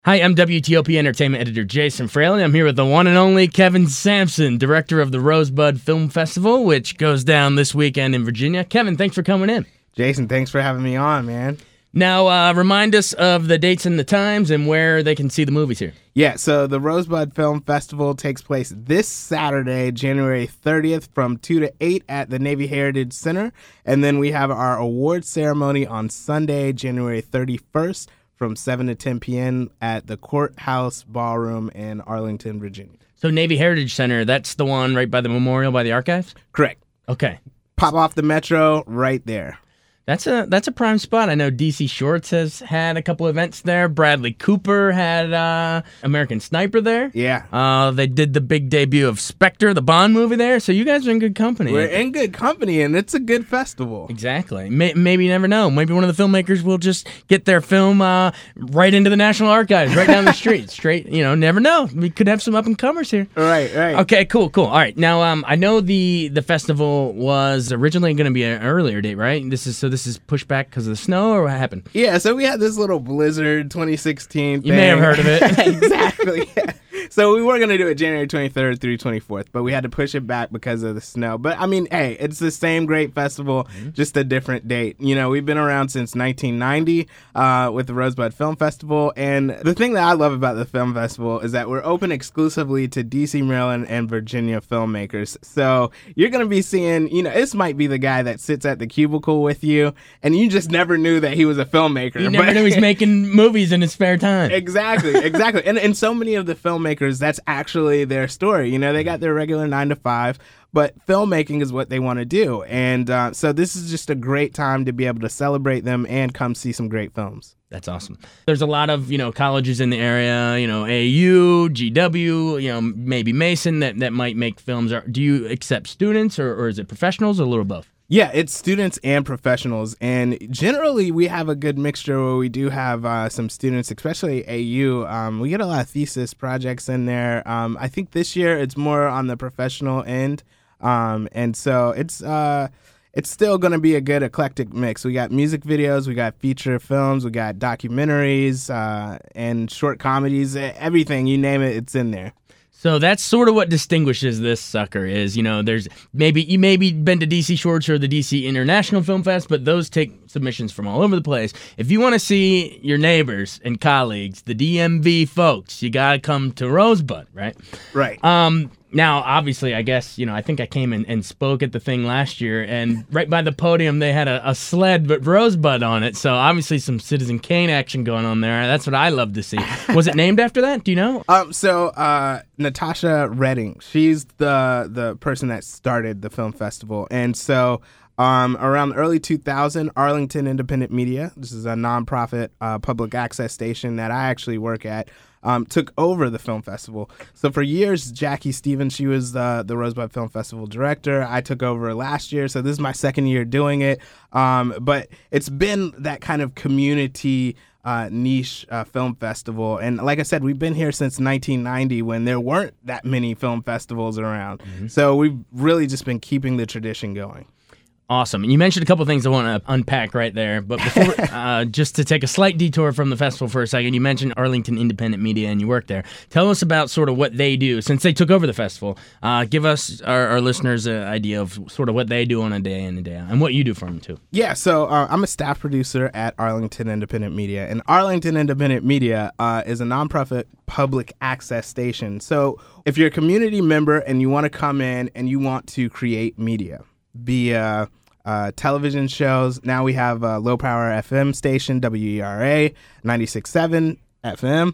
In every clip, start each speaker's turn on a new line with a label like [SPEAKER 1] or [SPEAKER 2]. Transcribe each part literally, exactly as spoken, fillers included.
[SPEAKER 1] Hi, I'm W T O P Entertainment Editor Jason Fraley. I'm here with the one and only Kevin Sampson, director of the Rosebud Film Festival, which goes down this weekend in Virginia. Kevin, thanks for coming in.
[SPEAKER 2] Jason, thanks for having me on, man.
[SPEAKER 1] Now, uh, remind us of the dates and the times and where they can see the movies here.
[SPEAKER 2] Yeah, so the Rosebud Film Festival takes place this Saturday, January thirtieth, from two to eight at the Navy Heritage Center. And then we have our awards ceremony on Sunday, January thirty-first, from seven to ten p.m. at the Courthouse Ballroom in Arlington, Virginia.
[SPEAKER 1] So Navy Heritage Center, that's the one right by the memorial, by the archives?
[SPEAKER 2] Correct.
[SPEAKER 1] Okay.
[SPEAKER 2] Pop off the metro right there.
[SPEAKER 1] That's a that's a prime spot. I know D C Shorts has had a couple events there. Bradley Cooper had uh, American Sniper there.
[SPEAKER 2] Yeah.
[SPEAKER 1] Uh, they did the big debut of Spectre, the Bond movie there. So you guys are in good company.
[SPEAKER 2] We're in good company, and it's a good festival.
[SPEAKER 1] Exactly. May- maybe you never know. Maybe one of the filmmakers will just get their film uh, right into the National Archives, right down the street. Straight, you know, never know. We could have some up-and-comers here.
[SPEAKER 2] Right, right.
[SPEAKER 1] Okay, cool, cool. All right. Now, um, I know the, the festival was originally going to be an earlier date, right? This is so this is pushed back because of the snow, or what happened?
[SPEAKER 2] Yeah, so we had this little blizzard twenty sixteen thing.
[SPEAKER 1] You may have heard of it.
[SPEAKER 2] Exactly. Yeah. So we were going to do it January twenty-third through twenty-fourth, but we had to push it back because of the snow. But, I mean, hey, it's the same great festival, mm-hmm. just a different date. You know, we've been around since nineteen ninety uh, with the Rosebud Film Festival, and the thing that I love about the film festival is that we're open exclusively to D C, Maryland, and Virginia filmmakers. So you're going to be seeing, you know, this might be the guy that sits at the cubicle with you, and you just never knew that he was a filmmaker.
[SPEAKER 1] You never knew he was making movies in his spare time.
[SPEAKER 2] Exactly, exactly. and and so many of the filmmakers, that's actually their story. You know, they got their regular nine to five, but filmmaking is what they want to do. And uh, so this is just a great time to be able to celebrate them and come see some great films.
[SPEAKER 1] That's awesome. There's a lot of, you know, colleges in the area, you know, A U, G W, you know, maybe Mason that, that might make films. Do you accept students or, or is it professionals or a little both?
[SPEAKER 2] Yeah, it's students and professionals, and generally we have a good mixture where we do have uh, some students, especially A U. Um, we get a lot of thesis projects in there. Um, I think this year it's more on the professional end, um, and so it's uh, it's still going to be a good eclectic mix. We got music videos, we got feature films, we got documentaries, uh, and short comedies. Everything, you name it, it's in there.
[SPEAKER 1] So that's sort of what distinguishes this sucker is, you know, there's maybe you maybe been to D C Shorts or the D C International Film Fest, but those take submissions from all over the place. If you want to see your neighbors and colleagues, the D M V folks, you got to come to Rosebud, right?
[SPEAKER 2] Right.
[SPEAKER 1] Um, now, obviously, I guess, you know, I think I came in and spoke at the thing last year, and right by the podium, they had a, a sled with Rosebud on it. So obviously some Citizen Kane action going on there. That's what I love to see. Was it named after that? Do you know?
[SPEAKER 2] Um. So uh, Natasha Redding, she's the the person that started the film festival. And so um, around early two thousand, Arlington Independent Media, this is a nonprofit uh, public access station that I actually work at, Um, took over the film festival. So for years, Jackie Stevens, she was the, the Rosebud Film Festival director. I took over last year, so this is my second year doing it. Um, but it's been that kind of community uh, niche uh, film festival. And like I said, we've been here since nineteen ninety when there weren't that many film festivals around. Mm-hmm. So we've really just been keeping the tradition going.
[SPEAKER 1] Awesome. And you mentioned a couple things I want to unpack right there. But before, uh, just to take a slight detour from the festival for a second, you mentioned Arlington Independent Media and you work there. Tell us about sort of what they do since they took over the festival. Uh, give us, our, our listeners, an idea of sort of what they do on a day in and day out and what you do for them, too.
[SPEAKER 2] Yeah, so uh, I'm a staff producer at Arlington Independent Media. And Arlington Independent Media uh, is a nonprofit public access station. So if you're a community member and you want to come in and you want to create media, be a Uh, television shows. Now we have a low power F M station, W E R A ninety-six point seven F M.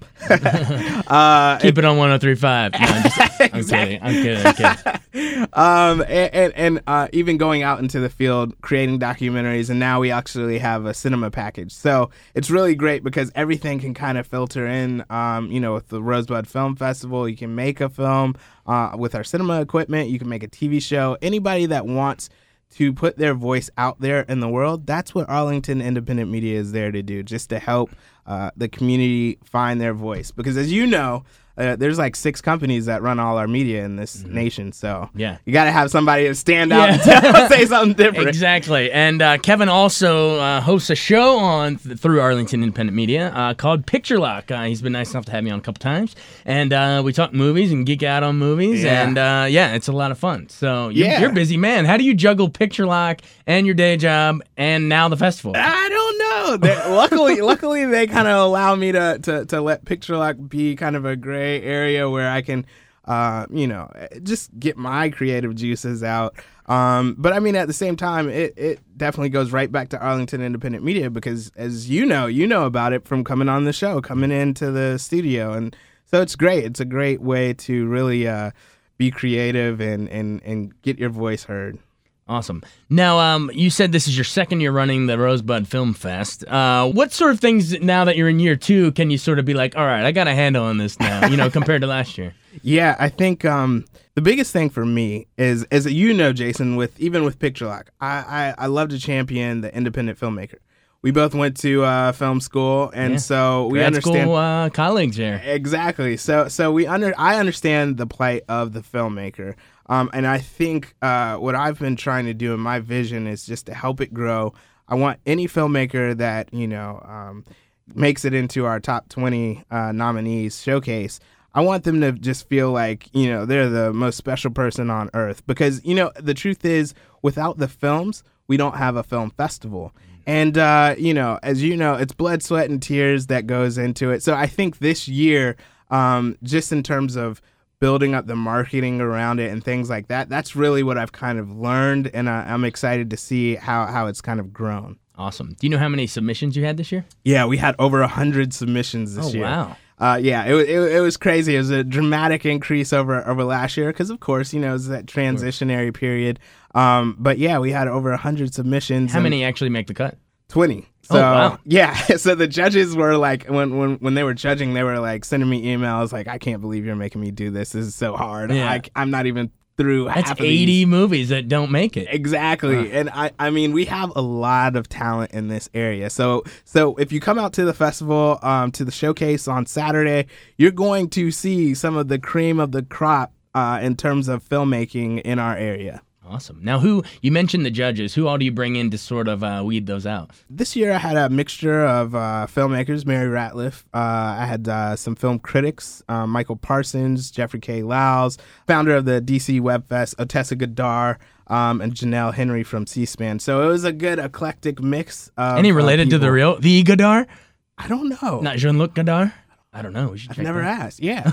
[SPEAKER 1] uh, Keep it on one oh three point five. No, I'm, just, I'm
[SPEAKER 2] exactly.
[SPEAKER 1] kidding. I'm kidding. I'm kidding.
[SPEAKER 2] um, and and, and uh, even going out into the field, creating documentaries, and now we actually have a cinema package. So it's really great because everything can kind of filter in. Um, you know, with the Rosebud Film Festival, you can make a film uh, with our cinema equipment. You can make a T V show. Anybody that wants to put their voice out there in the world, that's what Arlington Independent Media is there to do, just to help uh, the community find their voice. Because as you know, Uh, there's like six companies that run all our media in this mm-hmm. nation, so
[SPEAKER 1] yeah.
[SPEAKER 2] you got to have somebody to stand out yeah. and tell, say something different.
[SPEAKER 1] Exactly. And uh, Kevin also uh, hosts a show on th- through Arlington Independent Media uh, called Picture Lock. Uh, he's been nice enough to have me on a couple times, and uh, we talk movies and geek out on movies, yeah. and uh, yeah, it's a lot of fun. So you're, yeah. you're a busy man. How do you juggle Picture Lock and your day job and now the festival?
[SPEAKER 2] I don't know. They, luckily, luckily they kind of allow me to, to to let Picture Lock be kind of a gray area where I can, uh, you know, just get my creative juices out. Um, but I mean, at the same time, it, it definitely goes right back to Arlington Independent Media because, as you know, you know about it from coming on the show, coming into the studio. And so it's great. It's a great way to really uh, be creative and, and, and get your voice heard.
[SPEAKER 1] Awesome. Now, um, you said this is your second year running the Rosebud Film Fest. Uh, what sort of things, now that you're in year two, can you sort of be like, all right, I got a handle on this now, you know, compared to last year?
[SPEAKER 2] Yeah, I think um, the biggest thing for me is, is that, you know, Jason, with even with Picture Lock, I, I, I love to champion the independent filmmaker. We both went to uh, film school, and yeah. so we
[SPEAKER 1] Grad
[SPEAKER 2] understand
[SPEAKER 1] school, uh, colleagues here.
[SPEAKER 2] Exactly. So, so we under I understand the plight of the filmmaker, um, and I think uh, what I've been trying to do in my vision is just to help it grow. I want any filmmaker that you know um, makes it into our top twenty uh, nominees showcase. I want them to just feel like you know they're the most special person on earth, because you know the truth is, without the films, we don't have a film festival. And, uh, you know, as you know, it's blood, sweat, and tears that goes into it. So I think this year, um, just in terms of building up the marketing around it and things like that, that's really what I've kind of learned. And I, I'm excited to see how, how it's kind of grown.
[SPEAKER 1] Awesome. Do you know how many submissions you had this year?
[SPEAKER 2] Yeah, we had over one hundred submissions this
[SPEAKER 1] oh,
[SPEAKER 2] year.
[SPEAKER 1] Oh, wow.
[SPEAKER 2] Uh, yeah, it, it it was crazy. It was a dramatic increase over, over last year because, of course, you know, it was that transitionary period. Um, but, yeah, we had over one hundred submissions.
[SPEAKER 1] How many actually make the cut?
[SPEAKER 2] twenty. So,
[SPEAKER 1] oh, wow.
[SPEAKER 2] Yeah, so the judges were like, when, when when they were judging, they were like sending me emails like, I can't believe you're making me do this. This is so hard.
[SPEAKER 1] Yeah.
[SPEAKER 2] I, I'm not even through
[SPEAKER 1] That's
[SPEAKER 2] half of
[SPEAKER 1] eighty
[SPEAKER 2] these.
[SPEAKER 1] movies that don't make it.
[SPEAKER 2] Exactly. Uh. And I, I mean, we have a lot of talent in this area. So so if you come out to the festival, um, to the showcase on Saturday, you're going to see some of the cream of the crop uh, in terms of filmmaking in our area.
[SPEAKER 1] Awesome. Now, who, you mentioned the judges. Who all do you bring in to sort of uh, weed those out?
[SPEAKER 2] This year I had a mixture of uh, filmmakers, Mary Ratliff. Uh, I had uh, some film critics, uh, Michael Parsons, Jeffrey K. Lowes, founder of the D C Web Fest, Otessa Gadar, um, and Janelle Henry from C-SPAN. So it was a good eclectic mix of
[SPEAKER 1] Any related
[SPEAKER 2] uh,
[SPEAKER 1] to the real, the Godard?
[SPEAKER 2] I don't know.
[SPEAKER 1] Not Jean-Luc Godard? I don't know. We should
[SPEAKER 2] I've
[SPEAKER 1] check
[SPEAKER 2] never
[SPEAKER 1] that.
[SPEAKER 2] asked. Yeah.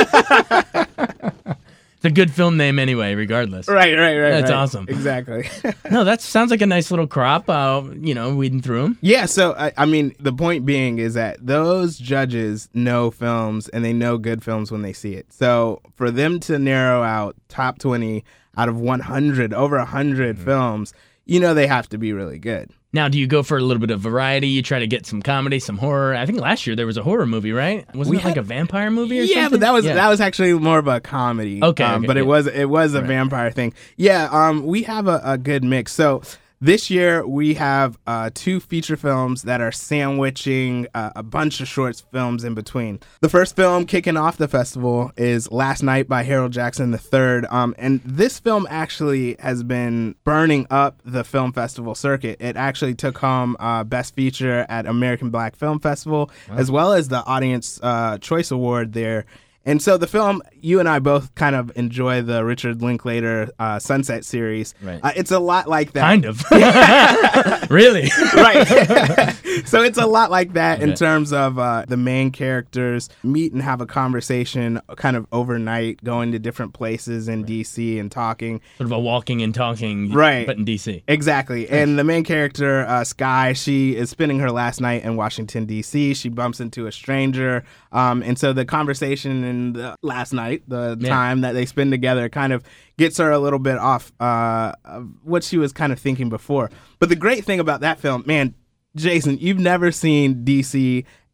[SPEAKER 1] It's a good film name anyway, regardless.
[SPEAKER 2] Right, right, right.
[SPEAKER 1] That's
[SPEAKER 2] right.
[SPEAKER 1] awesome.
[SPEAKER 2] Exactly.
[SPEAKER 1] No, that sounds like a nice little crop, uh, you know, weeding through them.
[SPEAKER 2] Yeah, so, I, I mean, the point being is that those judges know films, and they know good films when they see it. So for them to narrow out top twenty out of one hundred, over one hundred mm-hmm. films, you know they have to be really good.
[SPEAKER 1] Now, do you go for a little bit of variety? You try to get some comedy, some horror. I think last year there was a horror movie, right? Wasn't
[SPEAKER 2] we
[SPEAKER 1] it
[SPEAKER 2] had,
[SPEAKER 1] like a vampire movie or
[SPEAKER 2] yeah,
[SPEAKER 1] something?
[SPEAKER 2] Yeah, but that was
[SPEAKER 1] yeah.
[SPEAKER 2] that was actually more of a comedy.
[SPEAKER 1] Okay,
[SPEAKER 2] um,
[SPEAKER 1] okay
[SPEAKER 2] but
[SPEAKER 1] yeah.
[SPEAKER 2] it was it was a
[SPEAKER 1] right.
[SPEAKER 2] vampire thing. Yeah, um, we have a, a good mix. So this year we have uh, two feature films that are sandwiching uh, a bunch of short films in between. The first film kicking off the festival is Last Night by Harold Jackson the third. Um, and this film actually has been burning up the film festival circuit. It actually took home uh, Best Feature at American Black Film Festival, wow. as well as the Audience uh, Choice Award there. And so the film, you and I both kind of enjoy the Richard Linklater uh, Sunset series.
[SPEAKER 1] Right.
[SPEAKER 2] Uh, it's a lot like that.
[SPEAKER 1] Kind of. Really?
[SPEAKER 2] Right. So it's a lot like that
[SPEAKER 1] okay.
[SPEAKER 2] in terms of uh, the main characters meet and have a conversation kind of overnight, going to different places in right. D C and talking.
[SPEAKER 1] Sort of a walking and talking,
[SPEAKER 2] right.
[SPEAKER 1] but in D C.
[SPEAKER 2] Exactly. And the main character, uh, Sky, she is spending her last night in Washington, D C. She bumps into a stranger. Um, and so the conversation and the last night, the yeah. time that they spend together, kind of gets her a little bit off uh, of what she was kind of thinking before. But the great thing about that film, man, Jason, you've never seen D C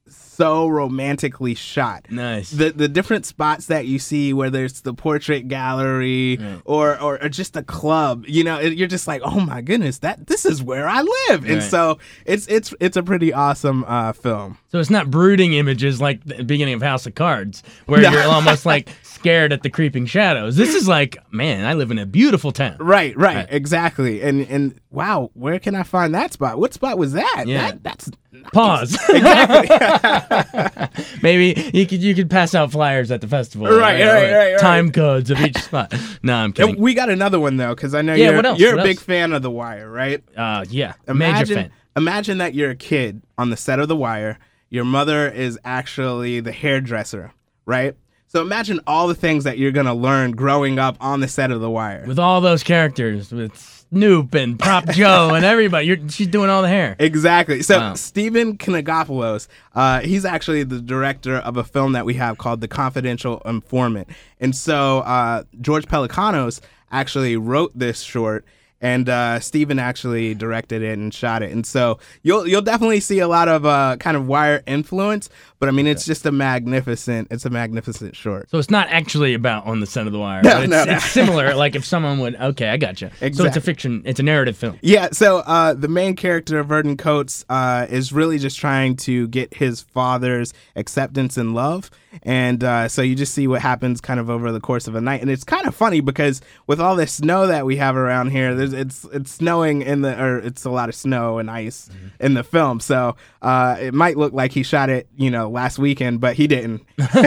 [SPEAKER 2] so romantically shot.
[SPEAKER 1] Nice.
[SPEAKER 2] The the different spots that you see, whether it's the portrait gallery
[SPEAKER 1] right.
[SPEAKER 2] or, or or just a club, you know, it, you're just like, oh my goodness, that this is where I live.
[SPEAKER 1] Right.
[SPEAKER 2] And so it's it's it's a pretty awesome uh, film.
[SPEAKER 1] So it's not brooding images like the beginning of House of Cards, where
[SPEAKER 2] No.
[SPEAKER 1] you're almost like scared at the creeping shadows. This is like, man, I live in a beautiful town.
[SPEAKER 2] Right, right,
[SPEAKER 1] Right.
[SPEAKER 2] exactly. And and wow, where can I find that spot? What spot was that?
[SPEAKER 1] Yeah.
[SPEAKER 2] That, that's
[SPEAKER 1] Pause.
[SPEAKER 2] exactly.
[SPEAKER 1] Maybe you could you could pass out flyers at the festival.
[SPEAKER 2] Right, right, right, right.
[SPEAKER 1] Time codes of each spot. No, I'm kidding.
[SPEAKER 2] And we got another one though, because I know
[SPEAKER 1] Yeah,
[SPEAKER 2] you're
[SPEAKER 1] what else?
[SPEAKER 2] you're
[SPEAKER 1] What
[SPEAKER 2] a big
[SPEAKER 1] else?
[SPEAKER 2] fan of The Wire, right?
[SPEAKER 1] Uh, yeah,
[SPEAKER 2] Imagine,
[SPEAKER 1] major fan.
[SPEAKER 2] Imagine that you're a kid on the set of The Wire. Your mother is actually the hairdresser, right? So imagine all the things that you're gonna learn growing up on the set of The Wire.
[SPEAKER 1] With all those characters, with Snoop and Prop Joe and everybody, you're, she's doing all the hair.
[SPEAKER 2] Exactly. So
[SPEAKER 1] Wow.
[SPEAKER 2] Stephen Knagopoulos, uh, he's actually the director of a film that we have called The Confidential Informant. And so uh, George Pelicanos actually wrote this short, and uh, Stephen actually directed it and shot it. And so you'll you'll definitely see a lot of uh, kind of Wire influence, but I mean it's just a magnificent it's a magnificent short.
[SPEAKER 1] So it's not actually about on the set of The Wire.
[SPEAKER 2] No,
[SPEAKER 1] but it's,
[SPEAKER 2] no, no.
[SPEAKER 1] it's similar. Like if someone would, okay, I gotcha. So it's a
[SPEAKER 2] Exactly.
[SPEAKER 1] fiction, it's a narrative film.
[SPEAKER 2] Yeah, so uh, the main character, Verdon Coates, uh, is really just trying to get his father's acceptance and love. And uh, so you just see what happens kind of over the course of a night. And it's kind of funny because with all this snow that we have around here, there's, it's it's snowing in the, or it's a lot of snow and ice mm-hmm. in the film. So uh, it might look like he shot it, you know, last weekend, but he didn't.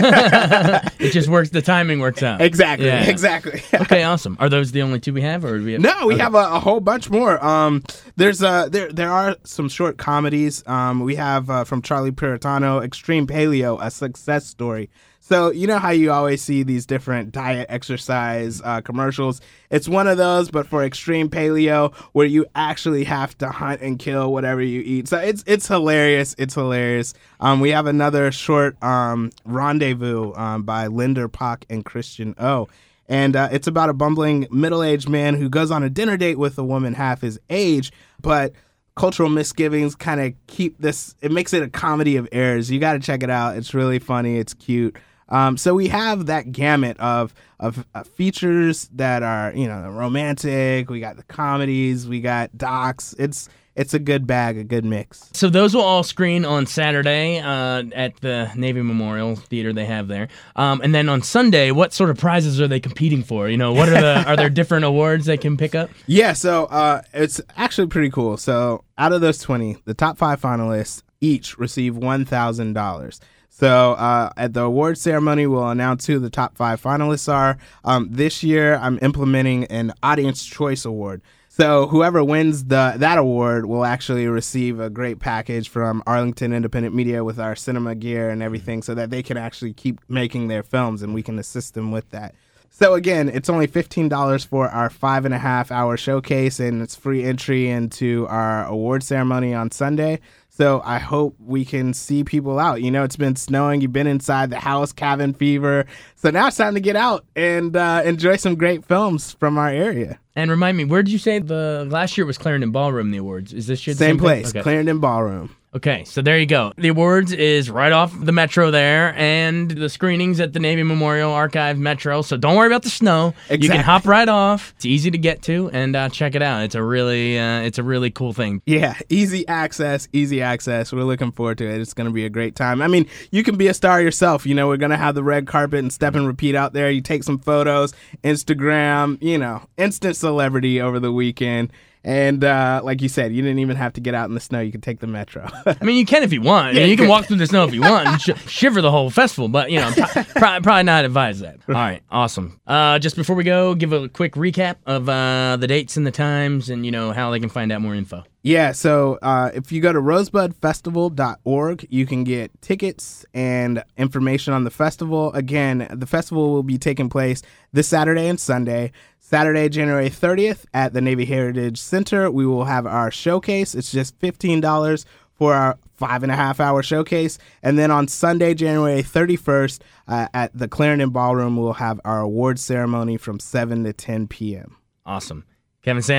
[SPEAKER 1] It just works, the timing works out.
[SPEAKER 2] Exactly,
[SPEAKER 1] Yeah.
[SPEAKER 2] exactly.
[SPEAKER 1] Okay, awesome. Are those the only two we have, or do we have?
[SPEAKER 2] No, we
[SPEAKER 1] okay.
[SPEAKER 2] have a, a whole bunch more. Um, there's uh, there there are some short comedies. Um, we have uh, from Charlie Puritano, Extreme Paleo, a success story. So you know how you always see these different diet exercise uh, commercials. It's one of those, but for Extreme Paleo, where you actually have to hunt and kill whatever you eat. So it's it's hilarious. It's hilarious. Um, we have another short, um, Rendezvous, um, by Linder Pock and Christian O. And uh, it's about a bumbling middle-aged man who goes on a dinner date with a woman half his age, but cultural misgivings kind of keep this, it makes it a comedy of errors. You got to check it out. It's really funny. It's cute. Um, so we have that gamut of, of uh, features that are, you know, romantic. We got the comedies. We got docs. It's it's a good bag, a good mix.
[SPEAKER 1] So those will all screen on Saturday uh, at the Navy Memorial Theater they have there, um, and then on Sunday, what sort of prizes are they competing for? You know, what are the are there different awards they can pick up?
[SPEAKER 2] Yeah, so uh, it's actually pretty cool. So out of those twenty, the top five finalists each receive one thousand dollars. So uh, at the award ceremony, we'll announce who the top five finalists are. Um, this year, I'm implementing an Audience Choice Award. So whoever wins the that award will actually receive a great package from Arlington Independent Media with our cinema gear and everything so that they can actually keep making their films and we can assist them with that. So again, it's only fifteen dollars for our five and a half hour showcase, and it's free entry into our award ceremony on Sunday. So I hope we can see people out. You know, it's been snowing. You've been inside the house, cabin fever. So now it's time to get out and uh, enjoy some great films from our area.
[SPEAKER 1] And remind me, where did you say the last year was Clarendon Ballroom, the awards? Is this year the
[SPEAKER 2] Same
[SPEAKER 1] same thing?
[SPEAKER 2] place,
[SPEAKER 1] Okay.
[SPEAKER 2] Clarendon Ballroom.
[SPEAKER 1] Okay, so there you go. The awards is right off the Metro there, and the screenings at the Navy Memorial Archive Metro. So don't worry about the snow. You
[SPEAKER 2] Exactly.
[SPEAKER 1] can hop right off. It's easy to get to, and uh, check it out. It's a really, uh, it's a really cool thing.
[SPEAKER 2] Yeah, easy access, easy access. We're looking forward to it. It's going to be a great time. I mean, you can be a star yourself. You know, we're going to have the red carpet and step and repeat out there. You take some photos, Instagram, you know, instant celebrity over the weekend. And uh, like you said, you didn't even have to get out in the snow. You could take the Metro.
[SPEAKER 1] I mean, you can if you want.
[SPEAKER 2] Yeah,
[SPEAKER 1] you
[SPEAKER 2] you
[SPEAKER 1] can
[SPEAKER 2] could.
[SPEAKER 1] walk through the snow if you want and sh- shiver the whole festival, but, you know, pro- pro- probably not advise that. All right, awesome. Uh, just before we go, give a quick recap of uh, the dates and the times and, you know, how they can find out more info.
[SPEAKER 2] Yeah, so uh, if you go to rosebud festival dot org, you can get tickets and information on the festival. Again, the festival will be taking place this Saturday and Sunday. Saturday, January thirtieth at the Navy Heritage Center, we will have our showcase. It's just fifteen dollars for our five and a half hour showcase. And then on Sunday, January thirty-first, uh, at the Clarendon Ballroom, we'll have our awards ceremony from seven to ten p.m.
[SPEAKER 1] Awesome. Kevin Sampson,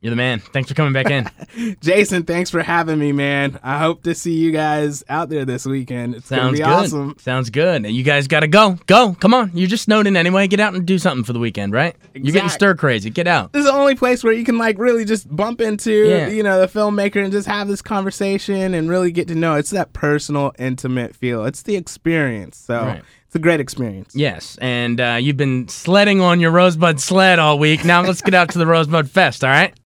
[SPEAKER 1] You're the man. Thanks for coming back in.
[SPEAKER 2] Jason, thanks for having me, man. I hope to see you guys out there this weekend. It's going to be
[SPEAKER 1] good.
[SPEAKER 2] awesome.
[SPEAKER 1] Sounds good. You guys got to go. Go. Come on. You're just snowed in anyway. Get out and do something for the weekend, right?
[SPEAKER 2] Exactly.
[SPEAKER 1] You're getting stir crazy. Get out.
[SPEAKER 2] This is the only place where you can like really just bump into,
[SPEAKER 1] Yeah.
[SPEAKER 2] you know, the filmmaker and just have this conversation and really get to know. It's that personal, intimate feel. It's the experience. So
[SPEAKER 1] Right.
[SPEAKER 2] it's a great experience.
[SPEAKER 1] Yes, and uh, you've been sledding on your Rosebud sled all week. Now let's get out to the Rosebud Fest, all right?